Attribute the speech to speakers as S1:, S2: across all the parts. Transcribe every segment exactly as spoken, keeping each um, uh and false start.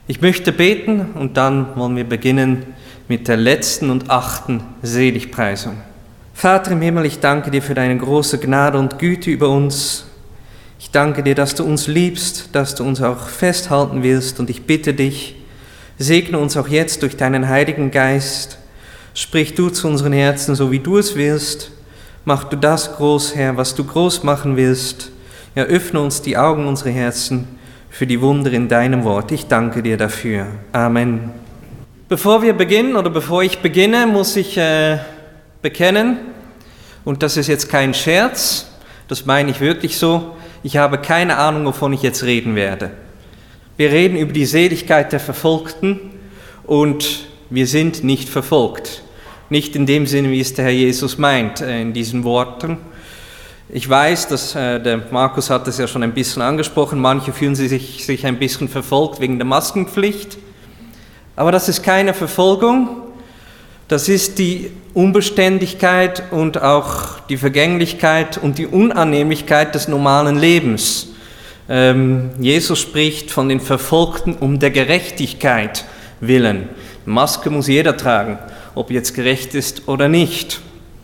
S1: Ich möchte beten und dann wollen wir beginnen mit der letzten und achten Seligpreisung. Vater im Himmel, ich danke dir für deine große Gnade und Güte über uns. Ich danke dir, dass du uns liebst, dass du uns auch festhalten willst, und ich bitte dich, segne uns auch jetzt durch deinen Heiligen Geist. Sprich du zu unseren Herzen, so wie du es willst. Mach du das groß, Herr, was du groß machen willst. Ja, öffne uns die Augen unserer Herzen für die Wunder in deinem Wort. Ich danke dir dafür. Amen. Bevor wir beginnen oder bevor ich beginne, muss ich äh, bekennen, und das ist jetzt kein Scherz, das meine ich wirklich so, ich habe keine Ahnung, wovon ich jetzt reden werde. Wir reden über die Seligkeit der Verfolgten und wir sind nicht verfolgt. Nicht in dem Sinne, wie es der Herr Jesus meint, äh, in diesen Worten. Ich weiß, dass äh, der Markus hat es ja schon ein bisschen angesprochen, manche fühlen sich, sich ein bisschen verfolgt wegen der Maskenpflicht. Aber das ist keine Verfolgung, das ist die Unbeständigkeit und auch die Vergänglichkeit und die Unannehmlichkeit des normalen Lebens. Ähm, Jesus spricht von den Verfolgten um der Gerechtigkeit willen. Maske muss jeder tragen, ob jetzt gerecht ist oder nicht.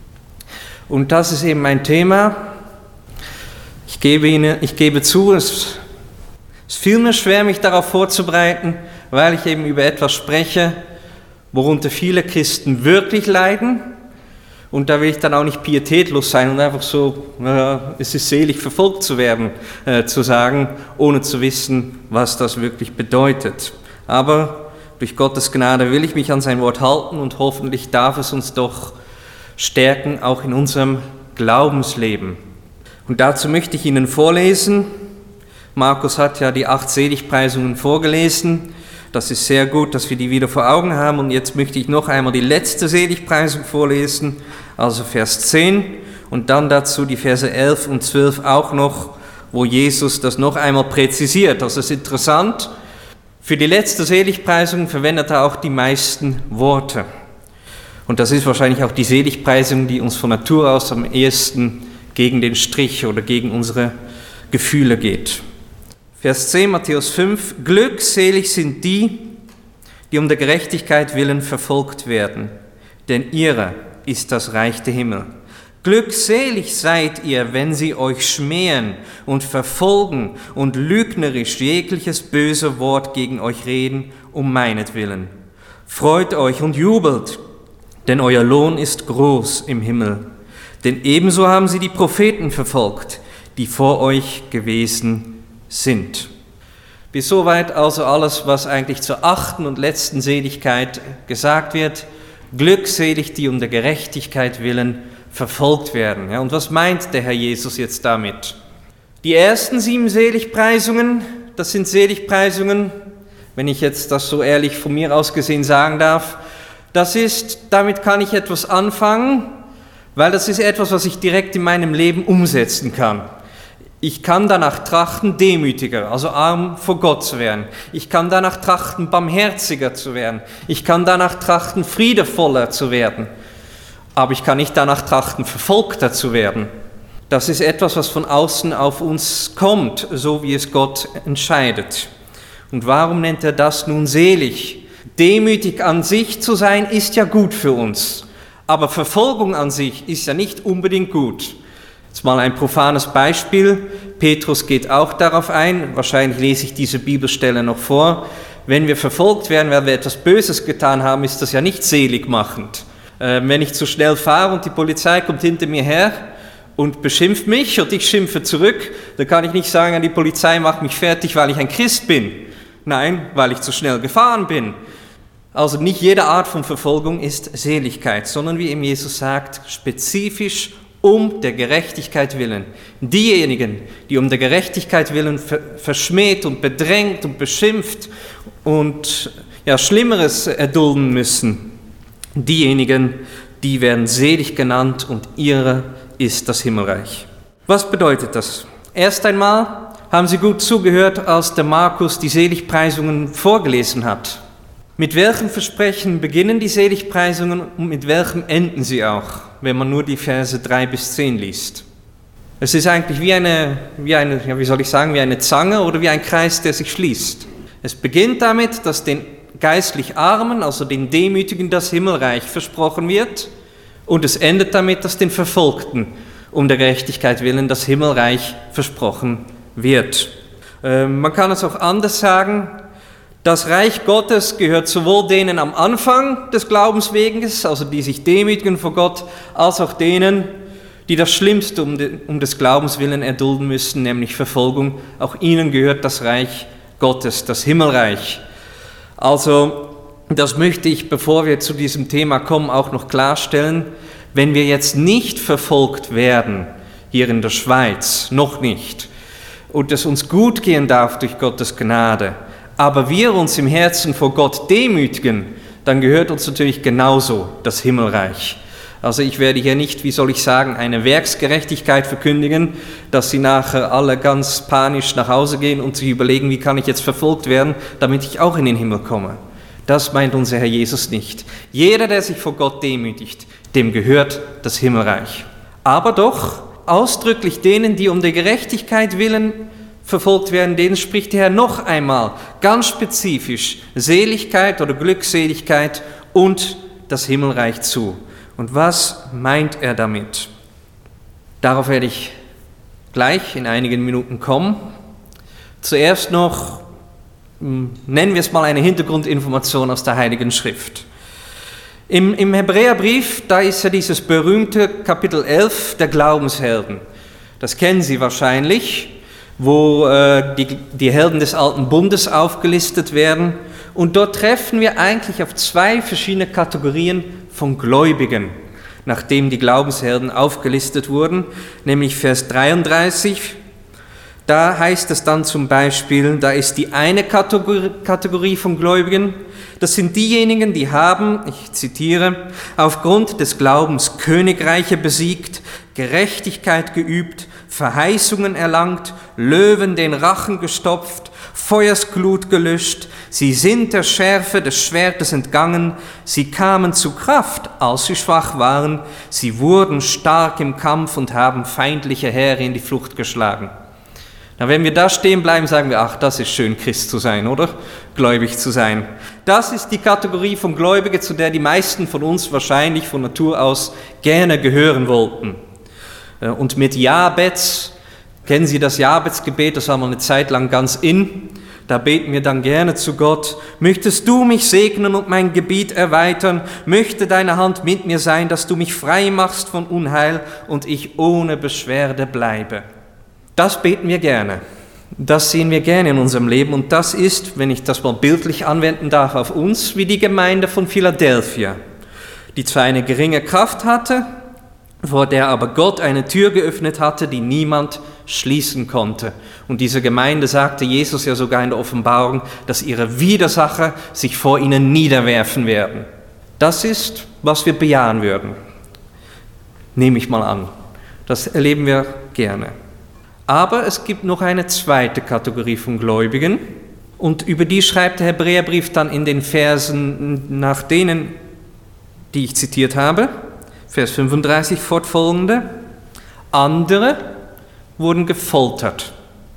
S1: Und das ist eben ein Thema. Ich gebe Ihnen, ich gebe zu, es, es fiel mir schwer, mich darauf vorzubereiten, weil ich eben über etwas spreche, worunter viele Christen wirklich leiden. Und da will ich dann auch nicht pietätlos sein und einfach so, äh, es ist selig, verfolgt zu werden, äh, zu sagen, ohne zu wissen, was das wirklich bedeutet. Aber durch Gottes Gnade will ich mich an sein Wort halten und hoffentlich darf es uns doch stärken, auch in unserem Glaubensleben. Und dazu möchte ich Ihnen vorlesen. Markus hat ja die acht Seligpreisungen vorgelesen. Das ist sehr gut, dass wir die wieder vor Augen haben. Und jetzt möchte ich noch einmal die letzte Seligpreisung vorlesen, also Vers zehn. Und dann dazu die Verse elf und zwölf auch noch, wo Jesus das noch einmal präzisiert. Das ist interessant. Für die letzte Seligpreisung verwendet er auch die meisten Worte. Und das ist wahrscheinlich auch die Seligpreisung, die uns von Natur aus am ehesten gegen den Strich oder gegen unsere Gefühle geht. Vers zehn, Matthäus fünf, glückselig sind die, die um der Gerechtigkeit willen verfolgt werden, denn ihrer ist das Reich der Himmel. Glückselig seid ihr, wenn sie euch schmähen und verfolgen und lügnerisch jegliches böse Wort gegen euch reden, um meinetwillen. Freut euch und jubelt, denn euer Lohn ist groß im Himmel. Denn ebenso haben sie die Propheten verfolgt, die vor euch gewesen sind. Bis soweit also alles, was eigentlich zur achten und letzten Seligkeit gesagt wird. Glückselig, die um der Gerechtigkeit willen verfolgt werden. Ja, und was meint der Herr Jesus jetzt damit? Die ersten sieben Seligpreisungen, das sind Seligpreisungen, wenn ich jetzt das so ehrlich von mir aus gesehen sagen darf, das ist, damit kann ich etwas anfangen, weil das ist etwas, was ich direkt in meinem Leben umsetzen kann. Ich kann danach trachten, demütiger, also arm vor Gott zu werden. Ich kann danach trachten, barmherziger zu werden. Ich kann danach trachten, friedevoller zu werden. Aber ich kann nicht danach trachten, verfolgter zu werden. Das ist etwas, was von außen auf uns kommt, so wie es Gott entscheidet. Und warum nennt er das nun selig? Demütig an sich zu sein, ist ja gut für uns. Aber Verfolgung an sich ist ja nicht unbedingt gut. Jetzt mal ein profanes Beispiel. Petrus geht auch darauf ein. Wahrscheinlich lese ich diese Bibelstelle noch vor. Wenn wir verfolgt werden, weil wir etwas Böses getan haben, ist das ja nicht seligmachend. Äh, wenn ich zu schnell fahre und die Polizei kommt hinter mir her und beschimpft mich und ich schimpfe zurück, dann kann ich nicht sagen, die Polizei macht mich fertig, weil ich ein Christ bin. Nein, weil ich zu schnell gefahren bin. Also nicht jede Art von Verfolgung ist Seligkeit, sondern wie eben Jesus sagt, spezifisch um der Gerechtigkeit willen. Diejenigen, die um der Gerechtigkeit willen verschmäht und bedrängt und beschimpft und ja, Schlimmeres erdulden müssen, diejenigen, die werden selig genannt und ihrer ist das Himmelreich. Was bedeutet das? Erst einmal haben Sie gut zugehört, als der Markus die Seligpreisungen vorgelesen hat. Mit welchem Versprechen beginnen die Seligpreisungen und mit welchem enden sie auch, wenn man nur die Verse drei bis zehn liest? Es ist eigentlich wie eine, wie eine, ja, wie soll ich sagen, wie eine Zange oder wie ein Kreis, der sich schließt. Es beginnt damit, dass den geistlich Armen, also den Demütigen, das Himmelreich versprochen wird, und es endet damit, dass den Verfolgten um der Gerechtigkeit willen das Himmelreich versprochen wird. Äh, man kann es auch anders sagen, das Reich Gottes gehört sowohl denen am Anfang des Glaubensweges, also die sich demütigen vor Gott, als auch denen, die das Schlimmste um, de, um des Glaubens willen erdulden müssen, nämlich Verfolgung. Auch ihnen gehört das Reich Gottes, das Himmelreich. Also, das möchte ich, bevor wir zu diesem Thema kommen, auch noch klarstellen. Wenn wir jetzt nicht verfolgt werden, hier in der Schweiz, noch nicht, und es uns gut gehen darf durch Gottes Gnade, aber wir uns im Herzen vor Gott demütigen, dann gehört uns natürlich genauso das Himmelreich. Also ich werde hier nicht, wie soll ich sagen, eine Werksgerechtigkeit verkündigen, dass sie nachher alle ganz panisch nach Hause gehen und sich überlegen, wie kann ich jetzt verfolgt werden, damit ich auch in den Himmel komme. Das meint unser Herr Jesus nicht. Jeder, der sich vor Gott demütigt, dem gehört das Himmelreich. Aber doch ausdrücklich denen, die um der Gerechtigkeit willen verfolgt werden, denen spricht der Herr noch einmal ganz spezifisch Seligkeit oder Glückseligkeit und das Himmelreich zu. Und was meint er damit? Darauf werde ich gleich in einigen Minuten kommen. Zuerst noch, nennen wir es mal eine Hintergrundinformation aus der Heiligen Schrift. Im, im Hebräerbrief, da ist ja dieses berühmte Kapitel elf der Glaubenshelden. Das kennen Sie wahrscheinlich, wo äh, die, die Helden des Alten Bundes aufgelistet werden. Und dort treffen wir eigentlich auf zwei verschiedene Kategorien von Gläubigen, nachdem die Glaubenshelden aufgelistet wurden, nämlich Vers dreiunddreißig. Da heißt es dann zum Beispiel, da ist die eine Kategorie, Kategorie von Gläubigen, das sind diejenigen, die haben, ich zitiere, aufgrund des Glaubens Königreiche besiegt, Gerechtigkeit geübt, Verheißungen erlangt, Löwen den Rachen gestopft, Feuersglut gelöscht, sie sind der Schärfe des Schwertes entgangen, sie kamen zu Kraft, als sie schwach waren, sie wurden stark im Kampf und haben feindliche Heere in die Flucht geschlagen. Na, wenn wir da stehen bleiben, sagen wir, ach, das ist schön, Christ zu sein, oder? Gläubig zu sein. Das ist die Kategorie von Gläubigen, zu der die meisten von uns wahrscheinlich von Natur aus gerne gehören wollten. Und mit Jabez, kennen Sie das Jabez-Gebet, das war mal eine Zeit lang ganz in, da beten wir dann gerne zu Gott, möchtest du mich segnen und mein Gebiet erweitern, möchte deine Hand mit mir sein, dass du mich frei machst von Unheil und ich ohne Beschwerde bleibe. Das beten wir gerne, das sehen wir gerne in unserem Leben und das ist, wenn ich das mal bildlich anwenden darf, auf uns wie die Gemeinde von Philadelphia, die zwar eine geringe Kraft hatte, vor der aber Gott eine Tür geöffnet hatte, die niemand schließen konnte. Und diese Gemeinde sagte Jesus ja sogar in der Offenbarung, dass ihre Widersacher sich vor ihnen niederwerfen werden. Das ist, was wir bejahen würden. Nehme ich mal an. Das erleben wir gerne. Aber es gibt noch eine zweite Kategorie von Gläubigen und über die schreibt der Hebräerbrief dann in den Versen nach denen, die ich zitiert habe, Vers fünfunddreißig fortfolgende. Andere wurden gefoltert,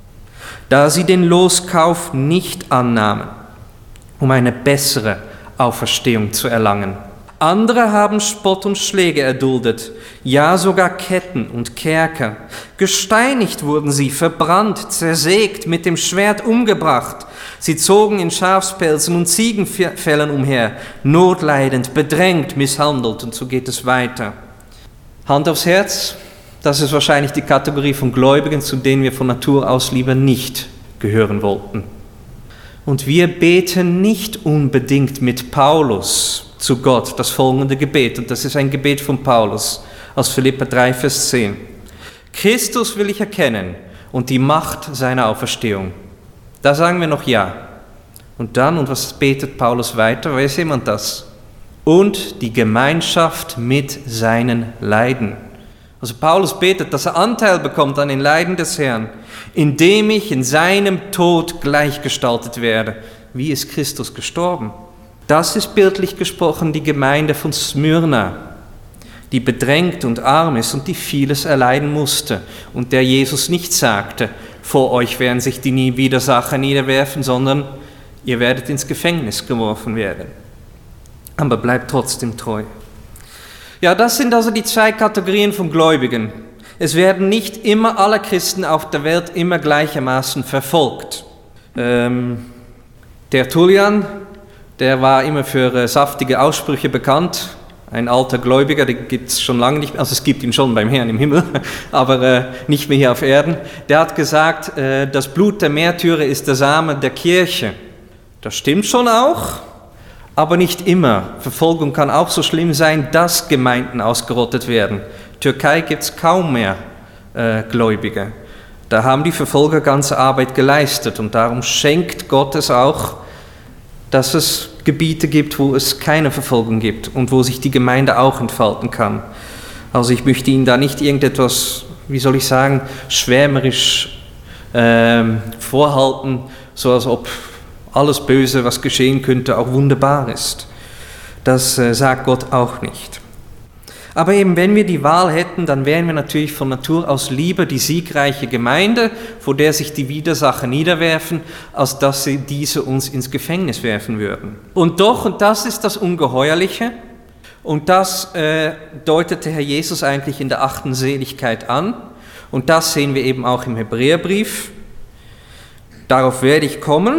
S1: da sie den Loskauf nicht annahmen, um eine bessere Auferstehung zu erlangen. Andere haben Spott und Schläge erduldet, ja sogar Ketten und Kerker. Gesteinigt wurden sie, verbrannt, zersägt, mit dem Schwert umgebracht. Sie zogen in Schafspelzen und Ziegenfellen umher, notleidend, bedrängt, misshandelt, und so geht es weiter. Hand aufs Herz, das ist wahrscheinlich die Kategorie von Gläubigen, zu denen wir von Natur aus lieber nicht gehören wollten. Und wir beten nicht unbedingt mit Paulus zu Gott das folgende Gebet, und das ist ein Gebet von Paulus aus Philipper drei, Vers zehn. Christus will ich erkennen und die Macht seiner Auferstehung. Da sagen wir noch ja. Und dann, und was betet Paulus weiter? Weiß jemand das? Und die Gemeinschaft mit seinen Leiden. Also Paulus betet, dass er Anteil bekommt an den Leiden des Herrn, indem ich in seinem Tod gleichgestaltet werde. Wie ist Christus gestorben? Das ist bildlich gesprochen die Gemeinde von Smyrna, die bedrängt und arm ist und die vieles erleiden musste und der Jesus nicht sagte, vor euch werden sich die Widersacher niederwerfen, sondern ihr werdet ins Gefängnis geworfen werden. Aber bleibt trotzdem treu. Ja, das sind also die zwei Kategorien von Gläubigen. Es werden nicht immer alle Christen auf der Welt immer gleichermaßen verfolgt. Ähm, Tertullian, der war immer für äh, saftige Aussprüche bekannt. Ein alter Gläubiger, den gibt es schon lange nicht mehr, also es gibt ihn schon beim Herrn im Himmel, aber äh, nicht mehr hier auf Erden. Der hat gesagt, äh, das Blut der Märtyrer ist der Same der Kirche. Das stimmt schon auch, aber nicht immer. Verfolgung kann auch so schlimm sein, dass Gemeinden ausgerottet werden. Türkei gibt es kaum mehr äh, Gläubige. Da haben die Verfolger ganze Arbeit geleistet und darum schenkt Gott es auch, dass es Gebiete gibt, wo es keine Verfolgung gibt und wo sich die Gemeinde auch entfalten kann. Also ich möchte Ihnen da nicht irgendetwas, wie soll ich sagen, schwärmerisch äh, vorhalten, so als ob alles Böse, was geschehen könnte, auch wunderbar ist. Das äh, sagt Gott auch nicht. Aber eben, wenn wir die Wahl hätten, dann wären wir natürlich von Natur aus lieber die siegreiche Gemeinde, vor der sich die Widersacher niederwerfen, als dass sie diese uns ins Gefängnis werfen würden. Und doch, und das ist das Ungeheuerliche, und das äh, deutete Herr Jesus eigentlich in der achten Seligkeit an, und das sehen wir eben auch im Hebräerbrief. Darauf werde ich kommen.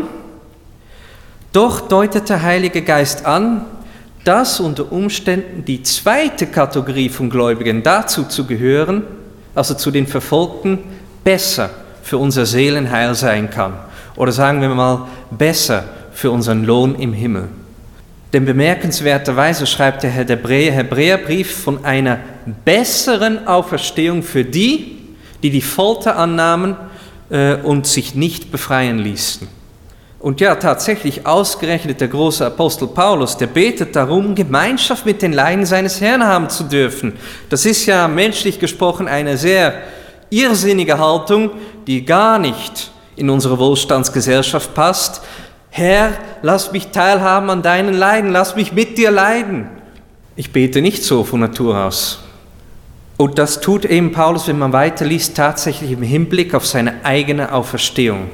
S1: Doch deutet der Heilige Geist an, dass unter Umständen die zweite Kategorie von Gläubigen dazu zu gehören, also zu den Verfolgten, besser für unser Seelenheil sein kann. Oder sagen wir mal, besser für unseren Lohn im Himmel. Denn bemerkenswerterweise schreibt der Herr Hebräer, Hebräerbrief von einer besseren Auferstehung für die, die die Folter annahmen äh, und sich nicht befreien ließen. Und ja, tatsächlich ausgerechnet der große Apostel Paulus, der betet darum, Gemeinschaft mit den Leiden seines Herrn haben zu dürfen. Das ist ja menschlich gesprochen eine sehr irrsinnige Haltung, die gar nicht in unsere Wohlstandsgesellschaft passt. Herr, lass mich teilhaben an deinen Leiden, lass mich mit dir leiden. Ich bete nicht so von Natur aus. Und das tut eben Paulus, wenn man weiterliest, tatsächlich im Hinblick auf seine eigene Auferstehung.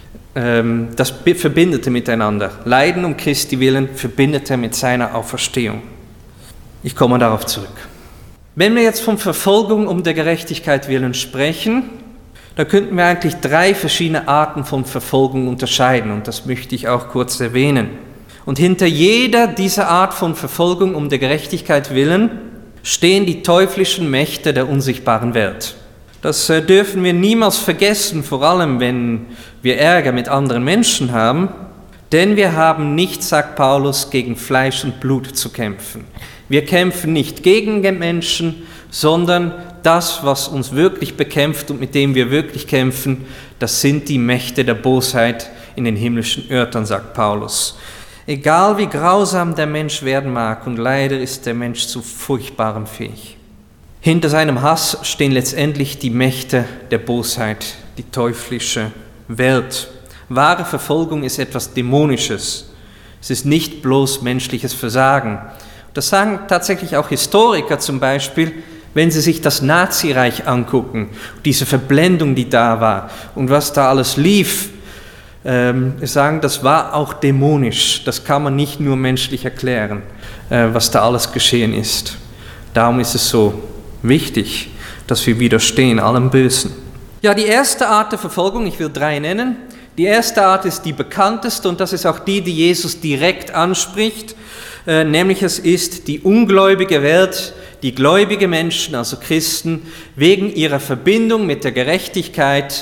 S1: Das verbindet er miteinander. Leiden um Christi willen verbindet er mit seiner Auferstehung. Ich komme darauf zurück. Wenn wir jetzt von Verfolgung um der Gerechtigkeit willen sprechen, dann könnten wir eigentlich drei verschiedene Arten von Verfolgung unterscheiden und das möchte ich auch kurz erwähnen. Und hinter jeder dieser Art von Verfolgung um der Gerechtigkeit willen stehen die teuflischen Mächte der unsichtbaren Welt. Das dürfen wir niemals vergessen, vor allem wenn wir Ärger mit anderen Menschen haben, denn wir haben nicht, sagt Paulus, gegen Fleisch und Blut zu kämpfen. Wir kämpfen nicht gegen den Menschen, sondern das, was uns wirklich bekämpft und mit dem wir wirklich kämpfen, das sind die Mächte der Bosheit in den himmlischen Örtern, sagt Paulus. Egal wie grausam der Mensch werden mag, und leider ist der Mensch zu Furchtbarem fähig. Hinter seinem Hass stehen letztendlich die Mächte der Bosheit, die teuflische Welt. Wahre Verfolgung ist etwas Dämonisches. Es ist nicht bloß menschliches Versagen. Das sagen tatsächlich auch Historiker zum Beispiel, wenn sie sich das Nazireich angucken, diese Verblendung, die da war und was da alles lief. Ähm, sagen, das war auch dämonisch. Das kann man nicht nur menschlich erklären, äh, was da alles geschehen ist. Darum ist es so wichtig, dass wir widerstehen allem Bösen. Ja, die erste Art der Verfolgung, ich will drei nennen. Die erste Art ist die bekannteste und das ist auch die, die Jesus direkt anspricht, äh, nämlich es ist die ungläubige Welt, die gläubige Menschen, also Christen, wegen ihrer Verbindung mit der Gerechtigkeit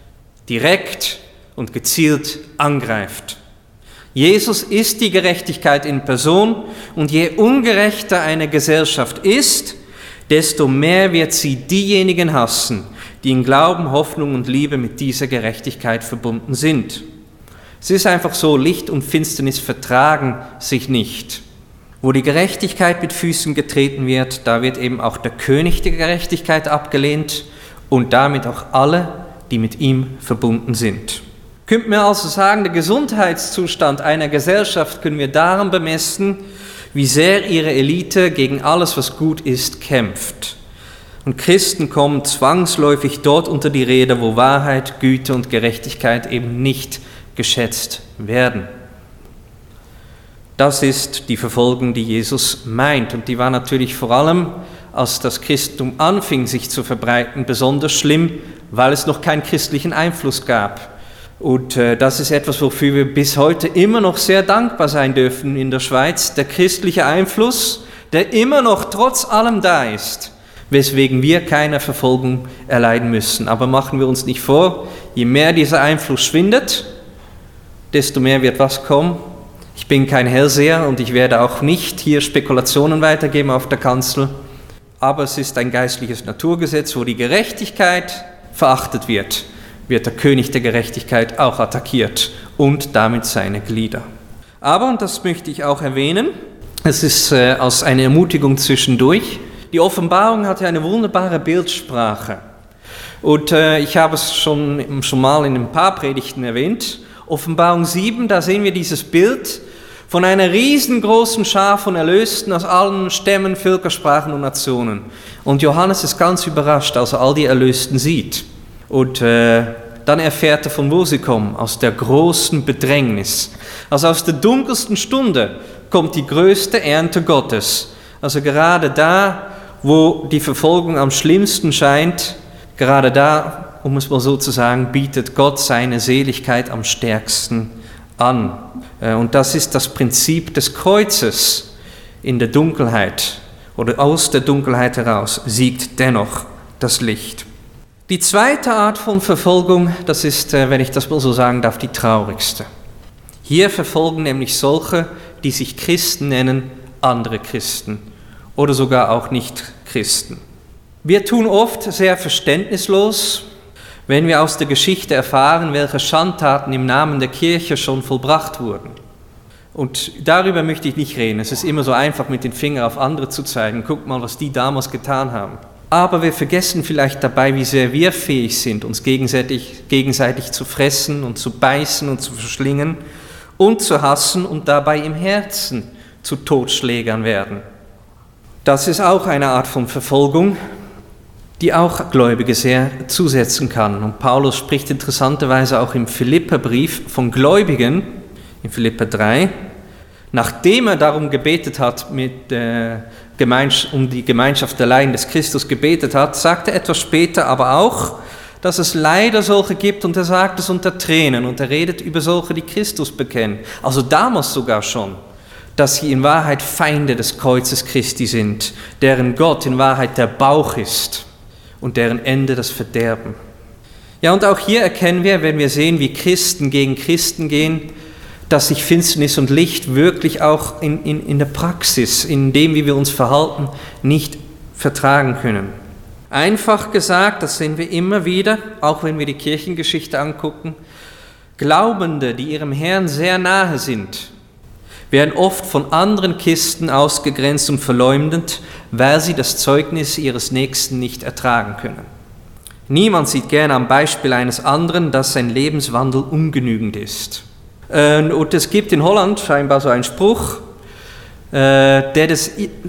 S1: direkt und gezielt angreift. Jesus ist die Gerechtigkeit in Person und je ungerechter eine Gesellschaft ist, desto mehr wird sie diejenigen hassen, die in Glauben, Hoffnung und Liebe mit dieser Gerechtigkeit verbunden sind. Es ist einfach so, Licht und Finsternis vertragen sich nicht. Wo die Gerechtigkeit mit Füßen getreten wird, da wird eben auch der König der Gerechtigkeit abgelehnt und damit auch alle, die mit ihm verbunden sind. Könnten wir also sagen, der Gesundheitszustand einer Gesellschaft können wir daran bemessen, wie sehr ihre Elite gegen alles, was gut ist, kämpft. Und Christen kommen zwangsläufig dort unter die Räder, wo Wahrheit, Güte und Gerechtigkeit eben nicht geschätzt werden. Das ist die Verfolgung, die Jesus meint. Und die war natürlich vor allem, als das Christentum anfing, sich zu verbreiten, besonders schlimm, weil es noch keinen christlichen Einfluss gab. Und äh, das ist etwas, wofür wir bis heute immer noch sehr dankbar sein dürfen in der Schweiz. Der christliche Einfluss, der immer noch trotz allem da ist, weswegen wir keine Verfolgung erleiden müssen. Aber machen wir uns nicht vor, je mehr dieser Einfluss schwindet, desto mehr wird was kommen. Ich bin kein Hellseher und ich werde auch nicht hier Spekulationen weitergeben auf der Kanzel. Aber es ist ein geistliches Naturgesetz, wo die Gerechtigkeit verachtet wird, wird der König der Gerechtigkeit auch attackiert und damit seine Glieder. Aber, und das möchte ich auch erwähnen, es ist äh, als eine Ermutigung zwischendurch, die Offenbarung hat ja eine wunderbare Bildsprache. Und äh, ich habe es schon, schon mal in ein paar Predigten erwähnt. Offenbarung sieben, da sehen wir dieses Bild von einer riesengroßen Schar von Erlösten aus allen Stämmen, Völkersprachen und Nationen. Und Johannes ist ganz überrascht, als er all die Erlösten sieht. Und äh, dann erfährt er, von wo sie kommen, aus der großen Bedrängnis. Also aus der dunkelsten Stunde kommt die größte Ernte Gottes. Also gerade da, wo die Verfolgung am schlimmsten scheint, gerade da, um es mal so zu sagen, bietet Gott seine Seligkeit am stärksten an. Und das ist das Prinzip des Kreuzes. In der Dunkelheit oder aus der Dunkelheit heraus siegt dennoch das Licht. Die zweite Art von Verfolgung, das ist, wenn ich das mal so sagen darf, die traurigste. Hier verfolgen nämlich solche, die sich Christen nennen, andere Christen oder sogar auch Nicht-Christen. Wir tun oft sehr verständnislos, wenn wir aus der Geschichte erfahren, welche Schandtaten im Namen der Kirche schon vollbracht wurden. Und darüber möchte ich nicht reden. Es ist immer so einfach, mit den Fingern auf andere zu zeigen. Guckt mal, was die damals getan haben. Aber wir vergessen vielleicht dabei, wie sehr wir fähig sind, uns gegenseitig, gegenseitig zu fressen und zu beißen und zu verschlingen und zu hassen und dabei im Herzen zu Totschlägern werden. Das ist auch eine Art von Verfolgung, die auch Gläubige sehr zusetzen kann. Und Paulus spricht interessanterweise auch im Philipperbrief von Gläubigen, in Philipper drei, nachdem er darum gebetet hat, mit, äh, um die Gemeinschaft der Leiden des Christus gebetet hat, sagt er etwas später aber auch, dass es leider solche gibt, und er sagt es unter Tränen, und er redet über solche, die Christus bekennen, also damals sogar schon, dass sie in Wahrheit Feinde des Kreuzes Christi sind, deren Gott in Wahrheit der Bauch ist und deren Ende das Verderben. Ja, und auch hier erkennen wir, wenn wir sehen, wie Christen gegen Christen gehen, dass sich Finsternis und Licht wirklich auch in, in, in der Praxis, in dem, wie wir uns verhalten, nicht vertragen können. Einfach gesagt, das sehen wir immer wieder, auch wenn wir die Kirchengeschichte angucken, Glaubende, die ihrem Herrn sehr nahe sind, werden oft von anderen Christen ausgegrenzt und verleumdet, weil sie das Zeugnis ihres Nächsten nicht ertragen können. Niemand sieht gerne am Beispiel eines anderen, dass sein Lebenswandel ungenügend ist. Und es gibt in Holland scheinbar so einen Spruch, der das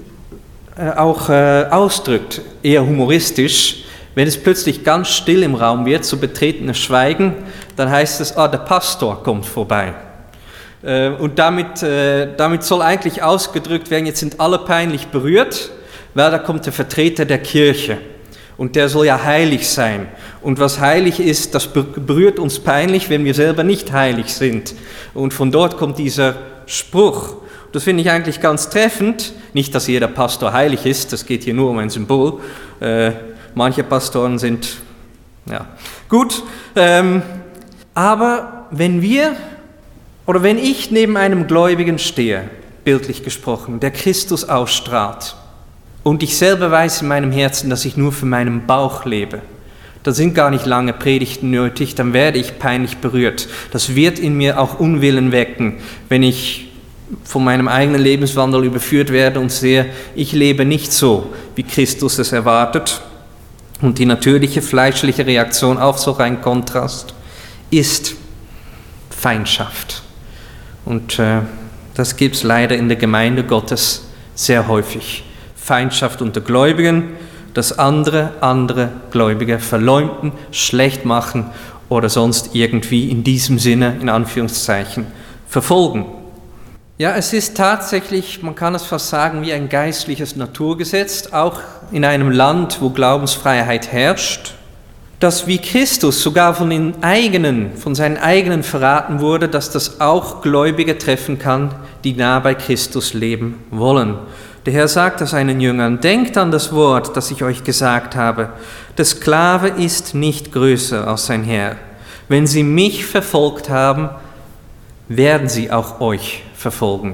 S1: auch ausdrückt, eher humoristisch. Wenn es plötzlich ganz still im Raum wird, so betretenes Schweigen, dann heißt es, ah, der Pastor kommt vorbei. Und damit, damit soll eigentlich ausgedrückt werden, jetzt sind alle peinlich berührt, weil da kommt der Vertreter der Kirche. Und der soll ja heilig sein. Und was heilig ist, das berührt uns peinlich, wenn wir selber nicht heilig sind. Und von dort kommt dieser Spruch. Das finde ich eigentlich ganz treffend. Nicht, dass jeder Pastor heilig ist, das geht hier nur um ein Symbol. Äh, manche Pastoren sind, ja, gut. Ähm, aber wenn wir, oder wenn ich neben einem Gläubigen stehe, bildlich gesprochen, der Christus ausstrahlt, und ich selber weiß in meinem Herzen, dass ich nur für meinen Bauch lebe, da sind gar nicht lange Predigten nötig, dann werde ich peinlich berührt. Das wird in mir auch Unwillen wecken, wenn ich von meinem eigenen Lebenswandel überführt werde und sehe, ich lebe nicht so, wie Christus es erwartet. Und die natürliche fleischliche Reaktion auf so einen Kontrast ist Feindschaft. Und äh, das gibt es leider in der Gemeinde Gottes sehr häufig. Feindschaft unter Gläubigen, dass andere, andere Gläubige verleumden, schlecht machen oder sonst irgendwie in diesem Sinne, in Anführungszeichen, verfolgen. Ja, es ist tatsächlich, man kann es fast sagen, wie ein geistliches Naturgesetz, auch in einem Land, wo Glaubensfreiheit herrscht, dass wie Christus sogar von den eigenen, von seinen eigenen verraten wurde, dass das auch Gläubige treffen kann, die nah bei Christus leben wollen. Der Herr sagt es seinen Jüngern: Denkt an das Wort, das ich euch gesagt habe. Der Sklave ist nicht größer als sein Herr. Wenn sie mich verfolgt haben, werden sie auch euch verfolgen.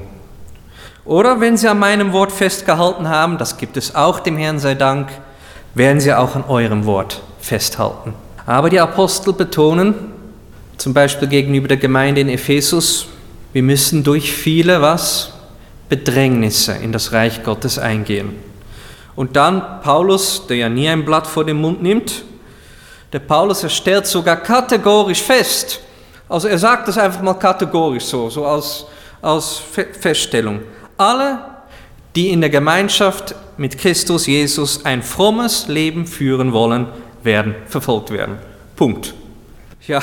S1: Oder wenn sie an meinem Wort festgehalten haben, das gibt es auch, dem Herrn sei Dank, werden sie auch an eurem Wort festhalten. Aber die Apostel betonen, zum Beispiel gegenüber der Gemeinde in Ephesus, wir müssen durch viele, was? Bedrängnisse in das Reich Gottes eingehen. Und dann Paulus, der ja nie ein Blatt vor den Mund nimmt, der Paulus, er stellt sogar kategorisch fest, also er sagt das einfach mal kategorisch so, so als, als Feststellung. Alle, die in der Gemeinschaft mit Christus Jesus ein frommes Leben führen wollen, werden verfolgt werden. Punkt. Ja,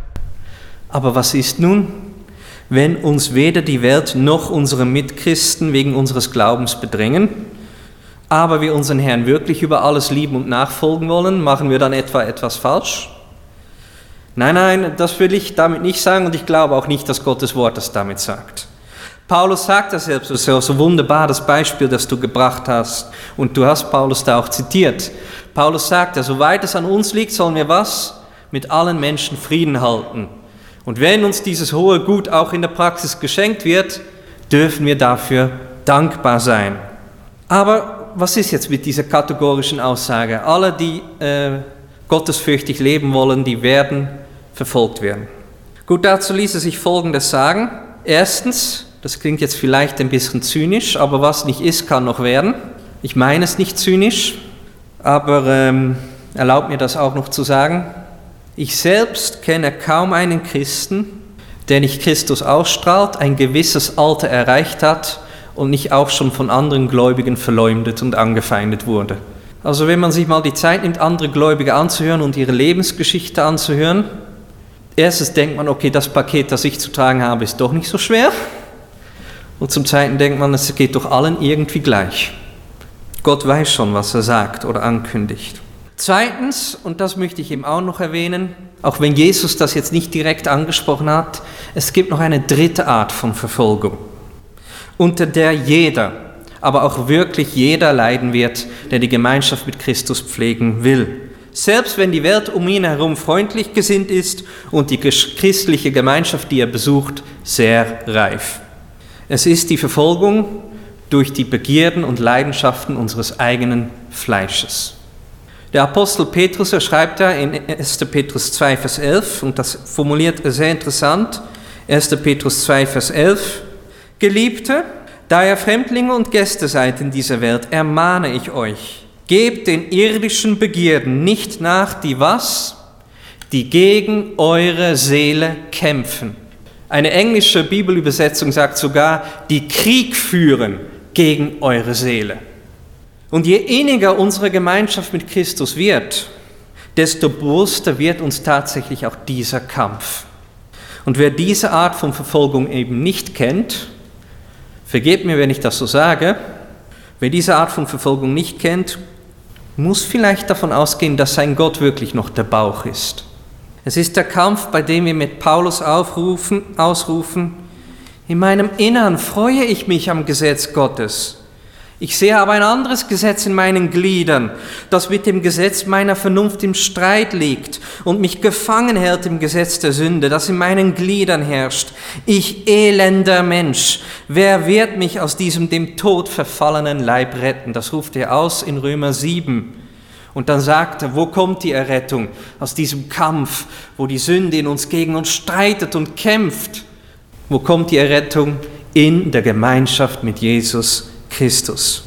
S1: aber was ist nun, wenn uns weder die Welt noch unsere Mitchristen wegen unseres Glaubens bedrängen, aber wir unseren Herrn wirklich über alles lieben und nachfolgen wollen, machen wir dann etwa etwas falsch? Nein, nein, das will ich damit nicht sagen und ich glaube auch nicht, dass Gottes Wort das damit sagt. Paulus sagt das selbst, das ist ja so wunderbar, das Beispiel, das du gebracht hast und du hast Paulus da auch zitiert. Paulus sagt ja, soweit es an uns liegt, sollen wir was? Mit allen Menschen Frieden halten. Und wenn uns dieses hohe Gut auch in der Praxis geschenkt wird, dürfen wir dafür dankbar sein. Aber was ist jetzt mit dieser kategorischen Aussage? Alle, die äh, gottesfürchtig leben wollen, die werden verfolgt werden. Gut, dazu ließe sich Folgendes sagen. Erstens, das klingt jetzt vielleicht ein bisschen zynisch, aber was nicht ist, kann noch werden. Ich meine es nicht zynisch, aber ähm, erlaubt mir das auch noch zu sagen. Ich selbst kenne kaum einen Christen, der nicht Christus ausstrahlt, ein gewisses Alter erreicht hat und nicht auch schon von anderen Gläubigen verleumdet und angefeindet wurde. Also wenn man sich mal die Zeit nimmt, andere Gläubige anzuhören und ihre Lebensgeschichte anzuhören, erstens denkt man, okay, das Paket, das ich zu tragen habe, ist doch nicht so schwer. Und zum Zweiten denkt man, es geht doch allen irgendwie gleich. Gott weiß schon, was er sagt oder ankündigt. Zweitens, und das möchte ich eben auch noch erwähnen, auch wenn Jesus das jetzt nicht direkt angesprochen hat, es gibt noch eine dritte Art von Verfolgung, unter der jeder, aber auch wirklich jeder leiden wird, der die Gemeinschaft mit Christus pflegen will. Selbst wenn die Welt um ihn herum freundlich gesinnt ist und die christliche Gemeinschaft, die er besucht, sehr reif. Es ist die Verfolgung durch die Begierden und Leidenschaften unseres eigenen Fleisches. Der Apostel Petrus, er schreibt da in erster Petrus zwei, Vers elf, und das formuliert er sehr interessant, erster Petrus zwei, Vers elf, Geliebte, da ihr Fremdlinge und Gäste seid in dieser Welt, ermahne ich euch, gebt den irdischen Begierden nicht nach, die was? Die gegen eure Seele kämpfen. Eine englische Bibelübersetzung sagt sogar, die Krieg führen gegen eure Seele. Und je inniger unsere Gemeinschaft mit Christus wird, desto bewusster wird uns tatsächlich auch dieser Kampf. Und wer diese Art von Verfolgung eben nicht kennt, vergebt mir, wenn ich das so sage, wer diese Art von Verfolgung nicht kennt, muss vielleicht davon ausgehen, dass sein Gott wirklich noch der Bauch ist. Es ist der Kampf, bei dem wir mit Paulus aufrufen, ausrufen, in meinem Innern freue ich mich am Gesetz Gottes. Ich sehe aber ein anderes Gesetz in meinen Gliedern, das mit dem Gesetz meiner Vernunft im Streit liegt und mich gefangen hält im Gesetz der Sünde, das in meinen Gliedern herrscht. Ich elender Mensch, wer wird mich aus diesem dem Tod verfallenen Leib retten? Das ruft er aus in Römer sieben. Und dann sagt er, wo kommt die Errettung? Aus diesem Kampf, wo die Sünde in uns gegen uns streitet und kämpft. Wo kommt die Errettung? In der Gemeinschaft mit Jesus Christus.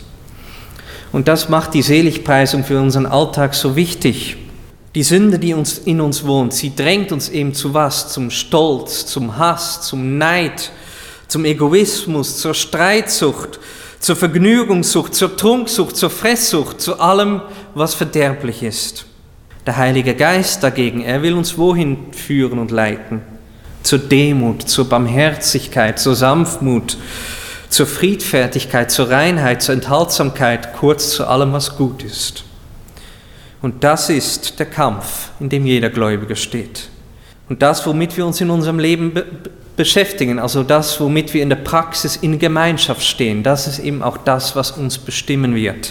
S1: Und das macht die Seligpreisung für unseren Alltag so wichtig. Die Sünde, die uns in uns wohnt, sie drängt uns eben zu was? Zum Stolz, zum Hass, zum Neid, zum Egoismus, zur Streitsucht, zur Vergnügungssucht, zur Trunksucht, zur Fresssucht, zu allem, was verderblich ist. Der Heilige Geist dagegen, er will uns wohin führen und leiten? zur Demut, zur Barmherzigkeit, zur Sanftmut, zur Friedfertigkeit, zur Reinheit, zur Enthaltsamkeit, kurz zu allem, was gut ist. Und das ist der Kampf, in dem jeder Gläubige steht. Und das, womit wir uns in unserem Leben be- beschäftigen, also das, womit wir in der Praxis in Gemeinschaft stehen, das ist eben auch das, was uns bestimmen wird.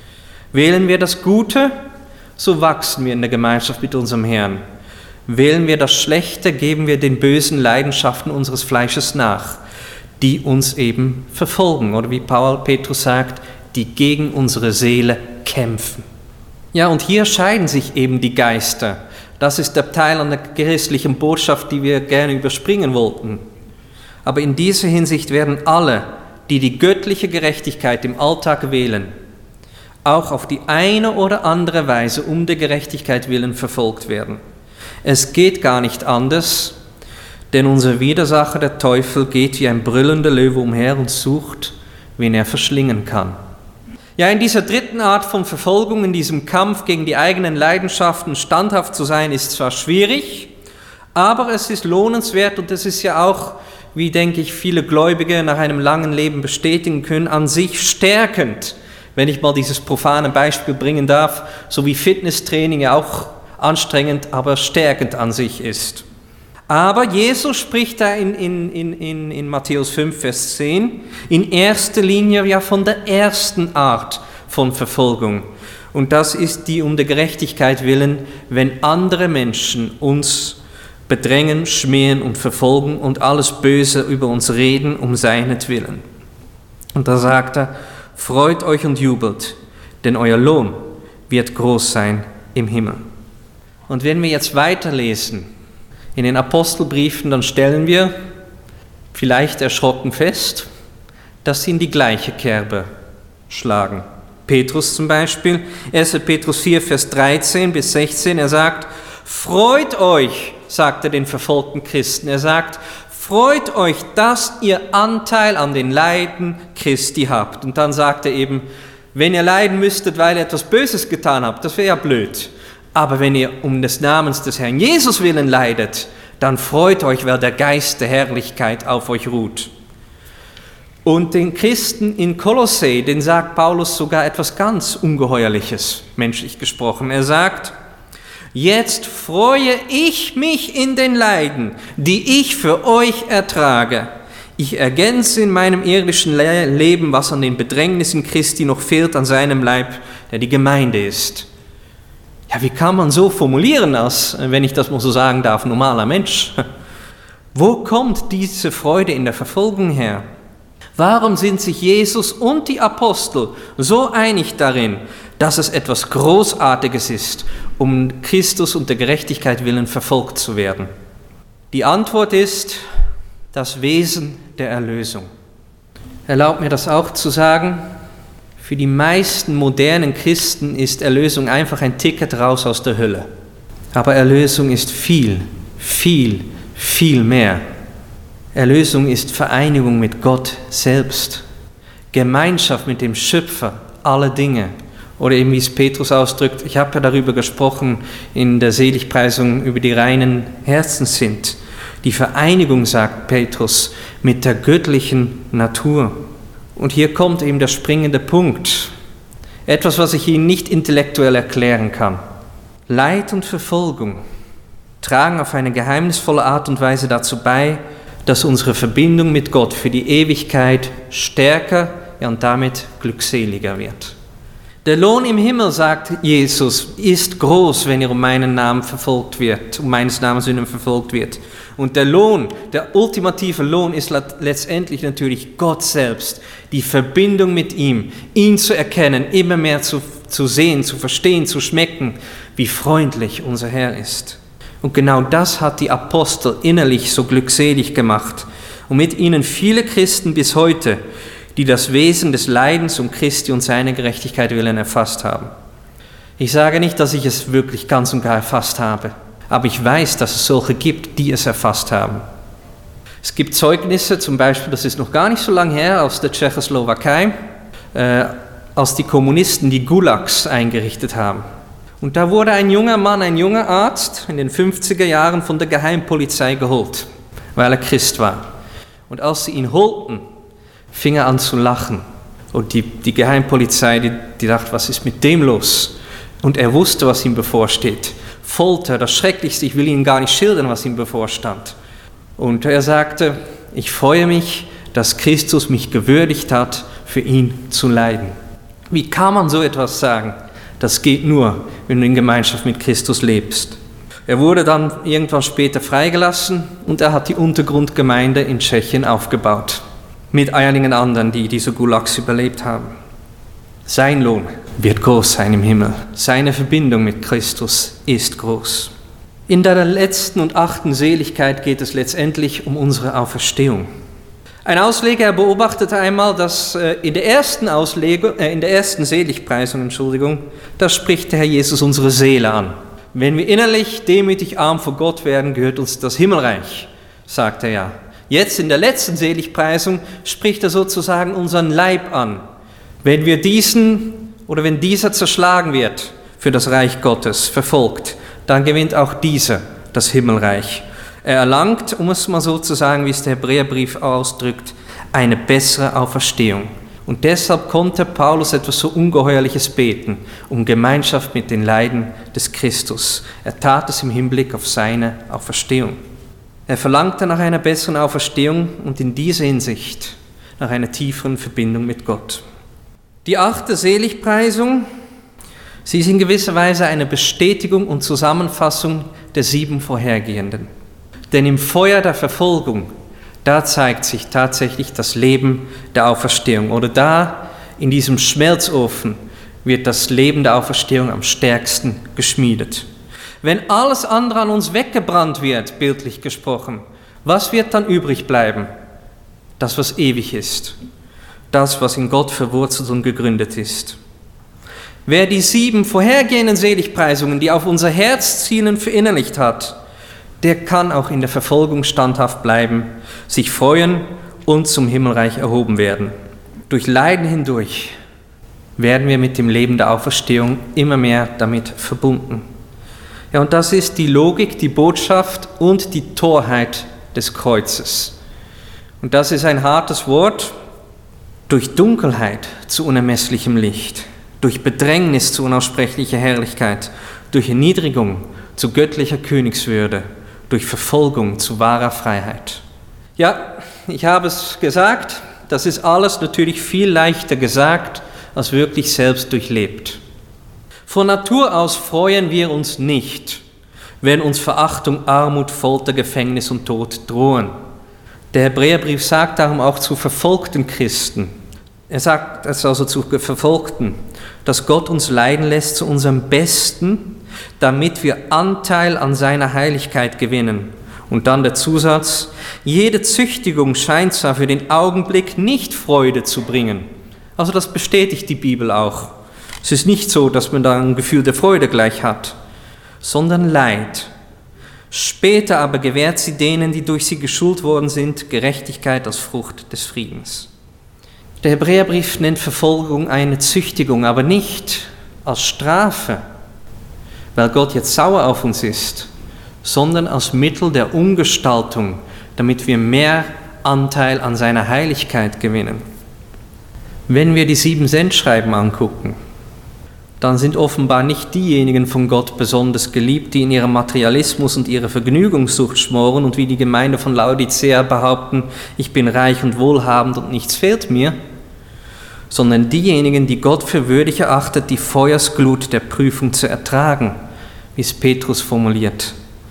S1: Wählen wir das Gute, so wachsen wir in der Gemeinschaft mit unserem Herrn. Wählen wir das Schlechte, geben wir den bösen Leidenschaften unseres Fleisches nach, die uns eben verfolgen, oder wie Paul Petrus sagt, die gegen unsere Seele kämpfen. Ja, und hier scheiden sich eben die Geister. Das ist der Teil an der christlichen Botschaft, die wir gerne überspringen wollten. Aber in dieser Hinsicht werden alle, die die göttliche Gerechtigkeit im Alltag wählen, auch auf die eine oder andere Weise um der Gerechtigkeit willen verfolgt werden. Es geht gar nicht anders, denn unser Widersacher, der Teufel, geht wie ein brüllender Löwe umher und sucht, wen er verschlingen kann. Ja, in dieser dritten Art von Verfolgung, in diesem Kampf gegen die eigenen Leidenschaften standhaft zu sein, ist zwar schwierig, aber es ist lohnenswert und es ist ja auch, wie denke ich, viele Gläubige nach einem langen Leben bestätigen können, an sich stärkend, wenn ich mal dieses profane Beispiel bringen darf, so wie Fitnesstraining ja auch anstrengend, aber stärkend an sich ist. Aber Jesus spricht da in, in, in, in Matthäus fünf, Vers zehn, in erster Linie ja von der ersten Art von Verfolgung. Und das ist die um der Gerechtigkeit willen, wenn andere Menschen uns bedrängen, schmähen und verfolgen und alles Böse über uns reden um seinetwillen. Und da sagt er, freut euch und jubelt, denn euer Lohn wird groß sein im Himmel. Und wenn wir jetzt weiterlesen, in den Apostelbriefen, dann stellen wir vielleicht erschrocken fest, dass sie in die gleiche Kerbe schlagen. Petrus zum Beispiel, erster Petrus vier, Vers dreizehn bis sechzehn, er sagt, freut euch, sagt er den verfolgten Christen, er sagt, freut euch, dass ihr Anteil an den Leiden Christi habt. Und dann sagt er eben, wenn ihr leiden müsstet, weil ihr etwas Böses getan habt, das wäre ja blöd. Aber wenn ihr um des Namens des Herrn Jesus willen leidet, dann freut euch, weil der Geist der Herrlichkeit auf euch ruht. Und den Christen in Kolossee, den sagt Paulus sogar etwas ganz Ungeheuerliches, menschlich gesprochen. Er sagt, jetzt freue ich mich in den Leiden, die ich für euch ertrage. Ich ergänze in meinem irdischen Leben, was an den Bedrängnissen Christi noch fehlt an seinem Leib, der die Gemeinde ist. Ja, wie kann man so formulieren als, wenn ich das mal so sagen darf, normaler Mensch? Wo kommt diese Freude in der Verfolgung her? Warum sind sich Jesus und die Apostel so einig darin, dass es etwas Großartiges ist, um Christus und der Gerechtigkeit willen verfolgt zu werden? Die Antwort ist das Wesen der Erlösung. Erlaubt mir das auch zu sagen, für die meisten modernen Christen ist Erlösung einfach ein Ticket raus aus der Hölle. Aber Erlösung ist viel, viel, viel mehr. Erlösung ist Vereinigung mit Gott selbst, Gemeinschaft mit dem Schöpfer aller Dinge. Oder eben wie es Petrus ausdrückt, ich habe ja darüber gesprochen in der Seligpreisung über die reinen Herzens sind. Die Vereinigung, sagt Petrus, mit der göttlichen Natur. Und hier kommt eben der springende Punkt. Etwas, was ich Ihnen nicht intellektuell erklären kann. Leid und Verfolgung tragen auf eine geheimnisvolle Art und Weise dazu bei, dass unsere Verbindung mit Gott für die Ewigkeit stärker und damit glückseliger wird. Der Lohn im Himmel, sagt Jesus, ist groß, wenn ihr um meinen Namen verfolgt wird, um meines Namens willen verfolgt wird. Und der Lohn, der ultimative Lohn ist letztendlich natürlich Gott selbst, die Verbindung mit ihm, ihn zu erkennen, immer mehr zu, zu sehen, zu verstehen, zu schmecken, wie freundlich unser Herr ist. Und genau das hat die Apostel innerlich so glückselig gemacht und mit ihnen viele Christen bis heute, die das Wesen des Leidens um Christi und seine Gerechtigkeit willen erfasst haben. Ich sage nicht, dass ich es wirklich ganz und gar erfasst habe, aber ich weiß, dass es solche gibt, die es erfasst haben. Es gibt Zeugnisse, zum Beispiel, das ist noch gar nicht so lange her, aus der Tschechoslowakei, äh, als die Kommunisten die Gulags eingerichtet haben. Und da wurde ein junger Mann, ein junger Arzt in den fünfziger Jahren von der Geheimpolizei geholt. weil er Christ war. Und als sie ihn holten, fing er an zu lachen. Und die, die Geheimpolizei, die, die dachte, was ist mit dem los? Und er wusste, was ihm bevorsteht. Folter, das Schrecklichste, ich will Ihnen gar nicht schildern, was ihm bevorstand. Und er sagte, ich freue mich, dass Christus mich gewürdigt hat, für ihn zu leiden. Wie kann man so etwas sagen? Das geht nur, wenn du in Gemeinschaft mit Christus lebst. Er wurde dann irgendwann später freigelassen und er hat die Untergrundgemeinde in Tschechien aufgebaut. Mit einigen anderen, die diese Gulags überlebt haben. Sein Lohn wird groß sein im Himmel. Seine Verbindung mit Christus ist groß. In der letzten und achten Seligkeit geht es letztendlich um unsere Auferstehung. Ein Ausleger beobachtete einmal, dass in der ersten Auslegung, äh, in der ersten Seligpreisung, Entschuldigung, da spricht der Herr Jesus unsere Seele an. Wenn wir innerlich demütig arm vor Gott werden, gehört uns das Himmelreich, sagt er ja. Jetzt in der letzten Seligpreisung spricht er sozusagen unseren Leib an. Wenn wir diesen oder wenn dieser zerschlagen wird für das Reich Gottes, verfolgt, dann gewinnt auch dieser das Himmelreich. Er erlangt, um es mal so zu sagen, wie es der Hebräerbrief ausdrückt, eine bessere Auferstehung. Und deshalb konnte Paulus etwas so Ungeheuerliches beten, um Gemeinschaft mit den Leiden des Christus. Er tat es im Hinblick auf seine Auferstehung. Er verlangte nach einer besseren Auferstehung und in dieser Hinsicht nach einer tieferen Verbindung mit Gott. Die achte Seligpreisung, sie ist in gewisser Weise eine Bestätigung und Zusammenfassung der sieben vorhergehenden. Denn im Feuer der Verfolgung, da zeigt sich tatsächlich das Leben der Auferstehung. Oder da, in diesem Schmelzofen, wird das Leben der Auferstehung am stärksten geschmiedet. Wenn alles andere an uns weggebrannt wird, bildlich gesprochen, was wird dann übrig bleiben? Das, was ewig ist. Das, was in Gott verwurzelt und gegründet ist. Wer die sieben vorhergehenden Seligpreisungen, die auf unser Herz zielen, verinnerlicht hat, der kann auch in der Verfolgung standhaft bleiben, sich freuen und zum Himmelreich erhoben werden. Durch Leiden hindurch werden wir mit dem Leben der Auferstehung immer mehr damit verbunden. Ja, und das ist die Logik, die Botschaft und die Torheit des Kreuzes. Und das ist ein hartes Wort. Durch Dunkelheit zu unermesslichem Licht, durch Bedrängnis zu unaussprechlicher Herrlichkeit, durch Erniedrigung zu göttlicher Königswürde, durch Verfolgung zu wahrer Freiheit. Ja, ich habe es gesagt, das ist alles natürlich viel leichter gesagt, als wirklich selbst durchlebt. Von Natur aus freuen wir uns nicht, wenn uns Verachtung, Armut, Folter, Gefängnis und Tod drohen. Der Hebräerbrief sagt darum auch zu verfolgten Christen, er sagt es also zu Verfolgten, dass Gott uns leiden lässt zu unserem Besten, damit wir Anteil an seiner Heiligkeit gewinnen. Und dann der Zusatz, jede Züchtigung scheint zwar für den Augenblick nicht Freude zu bringen. Also das bestätigt die Bibel auch. Es ist nicht so, dass man da ein Gefühl der Freude gleich hat, sondern Leid. Später aber gewährt sie denen, die durch sie geschult worden sind, Gerechtigkeit als Frucht des Friedens. Der Hebräerbrief nennt Verfolgung eine Züchtigung, aber nicht als Strafe, weil Gott jetzt sauer auf uns ist, sondern als Mittel der Umgestaltung, damit wir mehr Anteil an seiner Heiligkeit gewinnen. Wenn wir die sieben Sendschreiben angucken, dann sind offenbar nicht diejenigen von Gott besonders geliebt, die in ihrem Materialismus und ihrer Vergnügungssucht schmoren und wie die Gemeinde von Laodicea behaupten, ich bin reich und wohlhabend und nichts fehlt mir, sondern diejenigen, die Gott für würdig erachtet, die Feuersglut der Prüfung zu ertragen, wie es Petrus formuliert.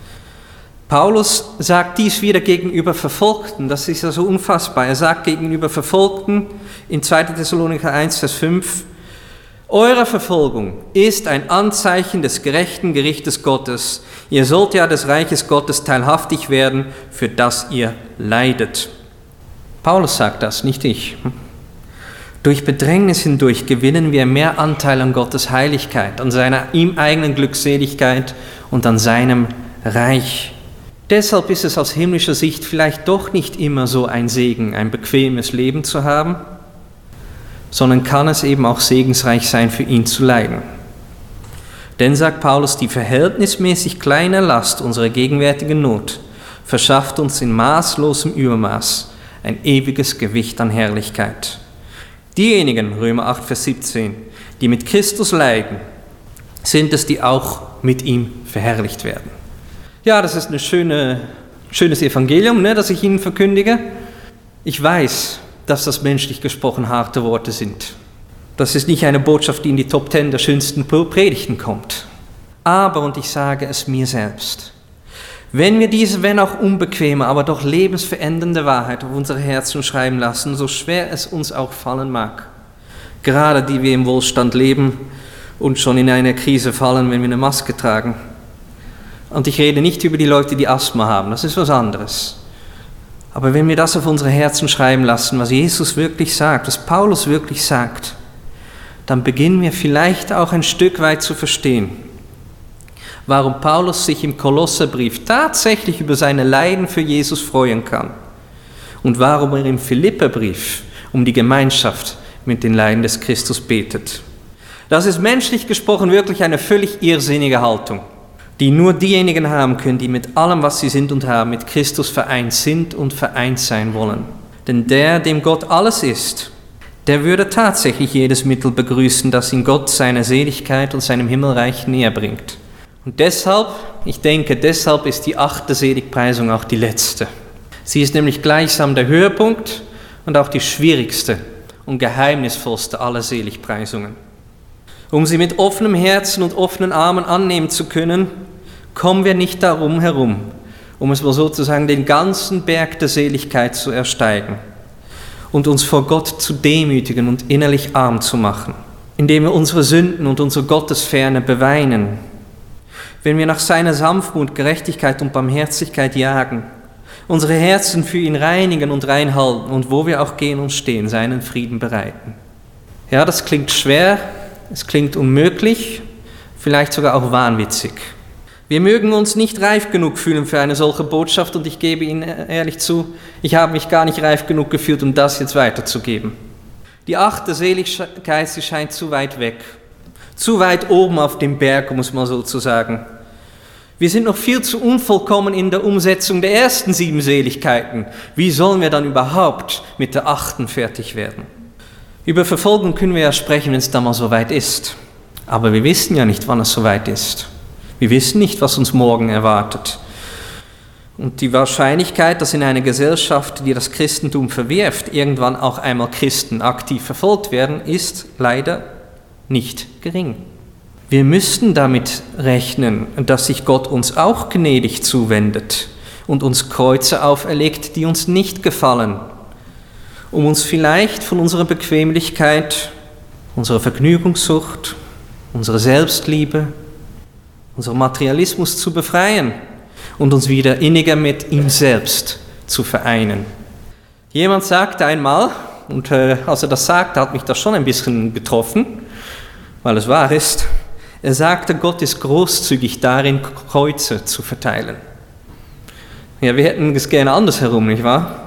S1: Paulus sagt dies wieder gegenüber Verfolgten, das ist ja so unfassbar. Er sagt gegenüber Verfolgten in zweiter Thessalonicher eins, Vers fünf, eure Verfolgung ist ein Anzeichen des gerechten Gerichtes Gottes. Ihr sollt ja des Reiches Gottes teilhaftig werden, für das ihr leidet. Paulus sagt das, nicht ich. Durch Bedrängnis hindurch gewinnen wir mehr Anteil an Gottes Heiligkeit, an seiner ihm eigenen Glückseligkeit und an seinem Reich. Deshalb ist es aus himmlischer Sicht vielleicht doch nicht immer so ein Segen, ein bequemes Leben zu haben, sondern kann es eben auch segensreich sein, für ihn zu leiden. Denn, sagt Paulus, die verhältnismäßig kleine Last unserer gegenwärtigen Not verschafft uns in maßlosem Übermaß ein ewiges Gewicht an Herrlichkeit. Diejenigen, Römer acht, Vers siebzehn, die mit Christus leiden, sind es, die auch mit ihm verherrlicht werden. Ja, das ist ein schöne, schönes Evangelium, ne, das ich Ihnen verkündige. Ich weiß, dass das menschlich gesprochen harte Worte sind. Das ist nicht eine Botschaft, die in die Top Ten der schönsten Predigten kommt. Aber, und ich sage es mir selbst, wenn wir diese, wenn auch unbequeme, aber doch lebensverändernde Wahrheit auf unsere Herzen schreiben lassen, so schwer es uns auch fallen mag, gerade die wir im Wohlstand leben und schon in eine Krise fallen, wenn wir eine Maske tragen. Und ich rede nicht über die Leute, die Asthma haben, das ist was anderes. Aber wenn wir das auf unsere Herzen schreiben lassen, was Jesus wirklich sagt, was Paulus wirklich sagt, dann beginnen wir vielleicht auch ein Stück weit zu verstehen, warum Paulus sich im Kolosserbrief tatsächlich über seine Leiden für Jesus freuen kann und warum er im Philipperbrief um die Gemeinschaft mit den Leiden des Christus betet. Das ist menschlich gesprochen wirklich eine völlig irrsinnige Haltung, die nur diejenigen haben können, die mit allem, was sie sind und haben, mit Christus vereint sind und vereint sein wollen. Denn der, dem Gott alles ist, der würde tatsächlich jedes Mittel begrüßen, das ihn Gott seiner Seligkeit und seinem Himmelreich näher bringt. Und deshalb, ich denke, deshalb ist die achte Seligpreisung auch die letzte. Sie ist nämlich gleichsam der Höhepunkt und auch die schwierigste und geheimnisvollste aller Seligpreisungen. Um sie mit offenem Herzen und offenen Armen annehmen zu können, kommen wir nicht darum herum, um es mal sozusagen den ganzen Berg der Seligkeit zu ersteigen und uns vor Gott zu demütigen und innerlich arm zu machen, indem wir unsere Sünden und unsere Gottesferne beweinen, wenn wir nach seiner Sanftmut, Gerechtigkeit und Barmherzigkeit jagen, unsere Herzen für ihn reinigen und reinhalten und wo wir auch gehen und stehen, seinen Frieden bereiten. Ja, das klingt schwer, es klingt unmöglich, vielleicht sogar auch wahnwitzig. Wir mögen uns nicht reif genug fühlen für eine solche Botschaft und ich gebe Ihnen ehrlich zu, ich habe mich gar nicht reif genug gefühlt, um das jetzt weiterzugeben. Die achte Seligkeit, sie scheint zu weit weg, zu weit oben auf dem Berg, um es mal so zu sagen. Wir sind noch viel zu unvollkommen in der Umsetzung der ersten sieben Seligkeiten. Wie sollen wir dann überhaupt mit der achten fertig werden? Über Verfolgung können wir ja sprechen, wenn es dann mal so weit ist. Aber wir wissen ja nicht, wann es so weit ist. Wir wissen nicht, was uns morgen erwartet. Und die Wahrscheinlichkeit, dass in einer Gesellschaft, die das Christentum verwirft, irgendwann auch einmal Christen aktiv verfolgt werden, ist leider nicht gering. Wir müssten damit rechnen, dass sich Gott uns auch gnädig zuwendet und uns Kreuze auferlegt, die uns nicht gefallen, um uns vielleicht von unserer Bequemlichkeit, unserer Vergnügungssucht, unserer Selbstliebe, unserem Materialismus zu befreien und uns wieder inniger mit ihm selbst zu vereinen. Jemand sagte einmal, und äh, als er das sagte, hat mich das schon ein bisschen getroffen, weil es wahr ist, er sagte, Gott ist großzügig darin, Kreuze zu verteilen. Ja, wir hätten es gerne andersherum, nicht wahr?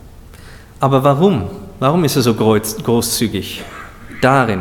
S1: Aber warum? Warum ist er so großzügig darin?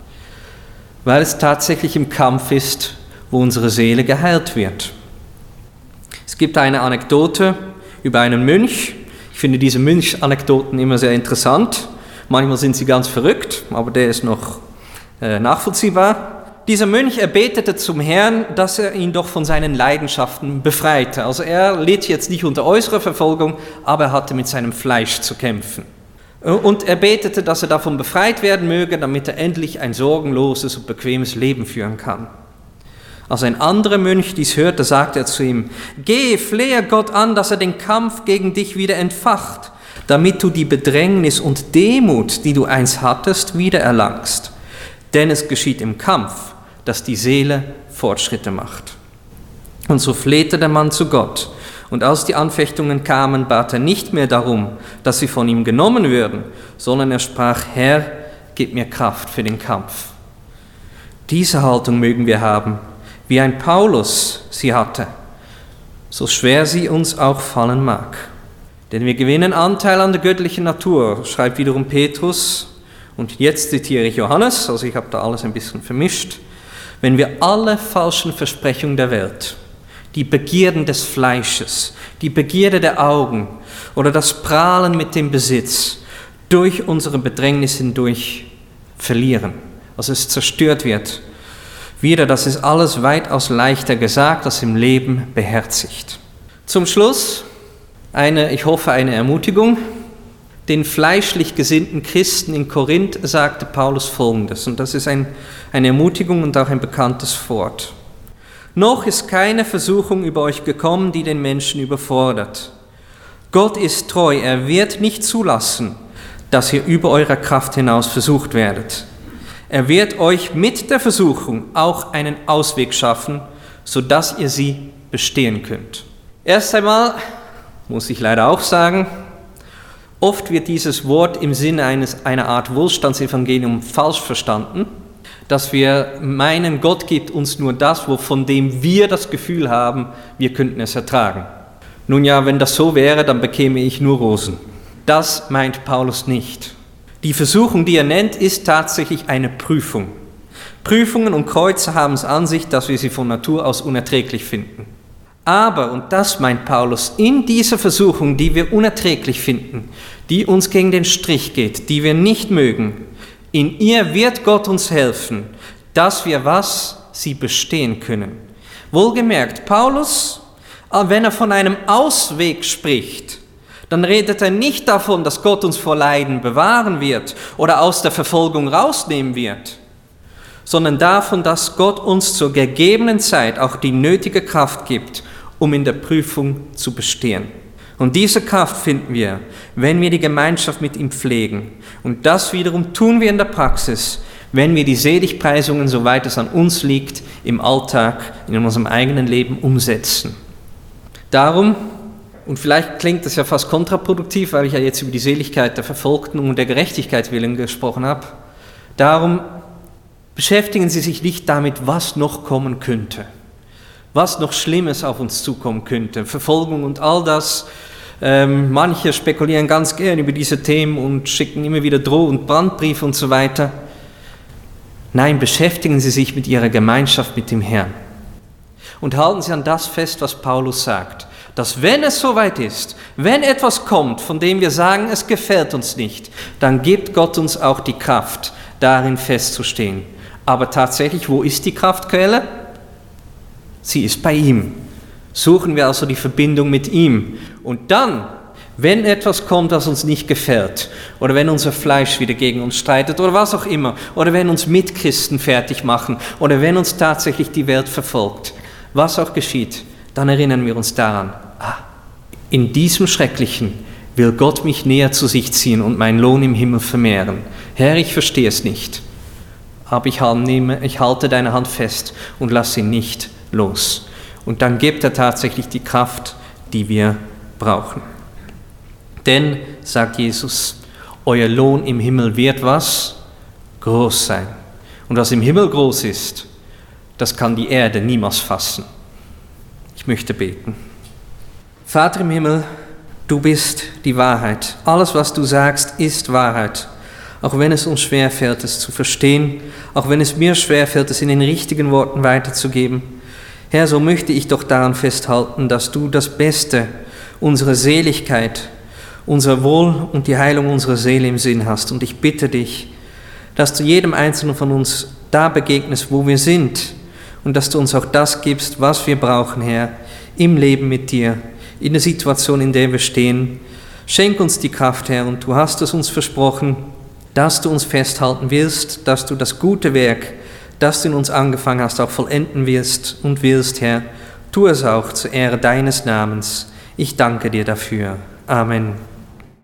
S1: Weil es tatsächlich im Kampf ist, wo unsere Seele geheilt wird. Es gibt eine Anekdote über einen Mönch. Ich finde diese Mönch-Anekdoten immer sehr interessant. Manchmal sind sie ganz verrückt, aber der ist noch äh, nachvollziehbar. Dieser Mönch, er betete zum Herrn, dass er ihn doch von seinen Leidenschaften befreite. Also er litt jetzt nicht unter äußerer Verfolgung, aber er hatte mit seinem Fleisch zu kämpfen. Und er betete, dass er davon befreit werden möge, damit er endlich ein sorgenloses und bequemes Leben führen kann. Als ein anderer Mönch dies hörte, sagte er zu ihm, geh, flehe Gott an, dass er den Kampf gegen dich wieder entfacht, damit du die Bedrängnis und Demut, die du einst hattest, wiedererlangst. Denn es geschieht im Kampf, dass die Seele Fortschritte macht. Und so flehte der Mann zu Gott. Und als die Anfechtungen kamen, bat er nicht mehr darum, dass sie von ihm genommen würden, sondern er sprach, Herr, gib mir Kraft für den Kampf. Diese Haltung mögen wir haben, wie ein Paulus sie hatte, so schwer sie uns auch fallen mag. Denn wir gewinnen Anteil an der göttlichen Natur, schreibt wiederum Petrus, und jetzt zitiere ich Johannes, also ich habe da alles ein bisschen vermischt, wenn wir alle falschen Versprechungen der Welt, die Begierden des Fleisches, die Begierde der Augen oder das Prahlen mit dem Besitz durch unsere Bedrängnis hindurch verlieren, also es zerstört wird. Wieder, das ist alles weitaus leichter gesagt, als im Leben beherzigt. Zum Schluss eine, ich hoffe, eine Ermutigung. Den fleischlich gesinnten Christen in Korinth sagte Paulus Folgendes, und das ist ein, eine Ermutigung und auch ein bekanntes Wort. Noch ist keine Versuchung über euch gekommen, die den Menschen überfordert. Gott ist treu, er wird nicht zulassen, dass ihr über eure Kraft hinaus versucht werdet. Er wird euch mit der Versuchung auch einen Ausweg schaffen, sodass ihr sie bestehen könnt. Erst einmal muss ich leider auch sagen, oft wird dieses Wort im Sinne eines, einer Art Wohlstandsevangelium falsch verstanden, dass wir meinen, Gott gibt uns nur das, von dem wir das Gefühl haben, wir könnten es ertragen. Nun ja, wenn das so wäre, dann bekäme ich nur Rosen. Das meint Paulus nicht. Die Versuchung, die er nennt, ist tatsächlich eine Prüfung. Prüfungen und Kreuze haben es an sich, dass wir sie von Natur aus unerträglich finden. Aber, und das meint Paulus, in dieser Versuchung, die wir unerträglich finden, die uns gegen den Strich geht, die wir nicht mögen, in ihr wird Gott uns helfen, dass wir was? Sie bestehen können. Wohlgemerkt, Paulus, wenn er von einem Ausweg spricht, dann redet er nicht davon, dass Gott uns vor Leiden bewahren wird oder aus der Verfolgung rausnehmen wird, sondern davon, dass Gott uns zur gegebenen Zeit auch die nötige Kraft gibt, um in der Prüfung zu bestehen. Und diese Kraft finden wir, wenn wir die Gemeinschaft mit ihm pflegen. Und das wiederum tun wir in der Praxis, wenn wir die Seligpreisungen, soweit es an uns liegt, im Alltag, in unserem eigenen Leben umsetzen. Darum, und vielleicht klingt das ja fast kontraproduktiv, weil ich ja jetzt über die Seligkeit der Verfolgten und der Gerechtigkeit willen gesprochen habe, darum beschäftigen Sie sich nicht damit, was noch kommen könnte, was noch Schlimmes auf uns zukommen könnte, Verfolgung und all das. Ähm, manche spekulieren ganz gern über diese Themen und schicken immer wieder Droh- und Brandbriefe und so weiter. Nein, beschäftigen Sie sich mit Ihrer Gemeinschaft mit dem Herrn und halten Sie an das fest, was Paulus sagt, dass wenn es soweit ist, wenn etwas kommt, von dem wir sagen, es gefällt uns nicht, dann gibt Gott uns auch die Kraft, darin festzustehen. Aber tatsächlich, wo ist die Kraftquelle? Sie ist bei ihm. Suchen wir also die Verbindung mit ihm. Und dann, wenn etwas kommt, das uns nicht gefällt, oder wenn unser Fleisch wieder gegen uns streitet, oder was auch immer, oder wenn uns Mitchristen fertig machen, oder wenn uns tatsächlich die Welt verfolgt, was auch geschieht, dann erinnern wir uns daran, ah, in diesem Schrecklichen will Gott mich näher zu sich ziehen und meinen Lohn im Himmel vermehren. Herr, ich verstehe es nicht, aber ich halte deine Hand fest und lass sie nicht los. Und dann gibt er tatsächlich die Kraft, die wir brauchen. Denn, sagt Jesus, euer Lohn im Himmel wird was? Groß sein. Und was im Himmel groß ist, das kann die Erde niemals fassen. Ich möchte beten. Vater im Himmel, du bist die Wahrheit. Alles, was du sagst, ist Wahrheit. Auch wenn es uns schwerfällt, es zu verstehen, auch wenn es mir schwerfällt, es in den richtigen Worten weiterzugeben. Herr, so möchte ich doch daran festhalten, dass du das Beste, unsere Seligkeit, unser Wohl und die Heilung unserer Seele im Sinn hast. Und ich bitte dich, dass du jedem Einzelnen von uns da begegnest, wo wir sind, und dass du uns auch das gibst, was wir brauchen, Herr, im Leben mit dir, in der Situation, in der wir stehen. Schenk uns die Kraft, Herr, und du hast es uns versprochen, dass du uns festhalten willst, dass du das gute Werk, das du in uns angefangen hast, auch vollenden wirst und willst, Herr. Tu es auch zur Ehre deines Namens. Ich danke dir dafür. Amen.